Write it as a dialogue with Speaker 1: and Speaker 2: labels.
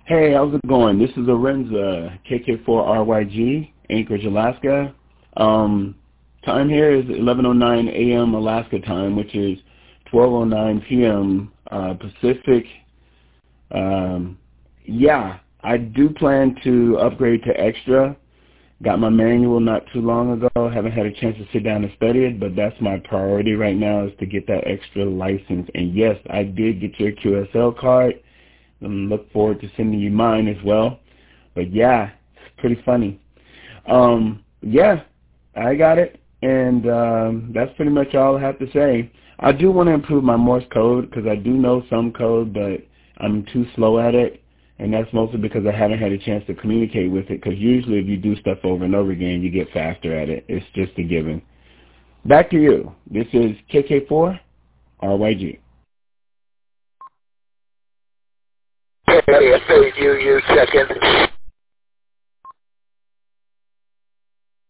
Speaker 1: Hey, how's it going? This is Arenza, KK4RYG, Anchorage, Alaska. Time here is 11:09 a.m. Alaska time, which is 12:09 p.m. Pacific. Yeah, I do plan to upgrade to Extra. Got my manual not too long ago. Haven't had a chance to sit down and study it, but that's my priority right now is to get that Extra license. And yes, I did get your QSL card. And look forward to sending you mine as well. But yeah, it's pretty funny. Yeah, I got it, and that's pretty much all I have to say. I do want to improve my Morse code because I do know some code, but I'm too slow at it, and that's mostly because I haven't had a chance to communicate with it, because usually if you do stuff over and over again, you get faster at it. It's just a given. Back to you. This is KK4 RYG.
Speaker 2: Hey, I say you second.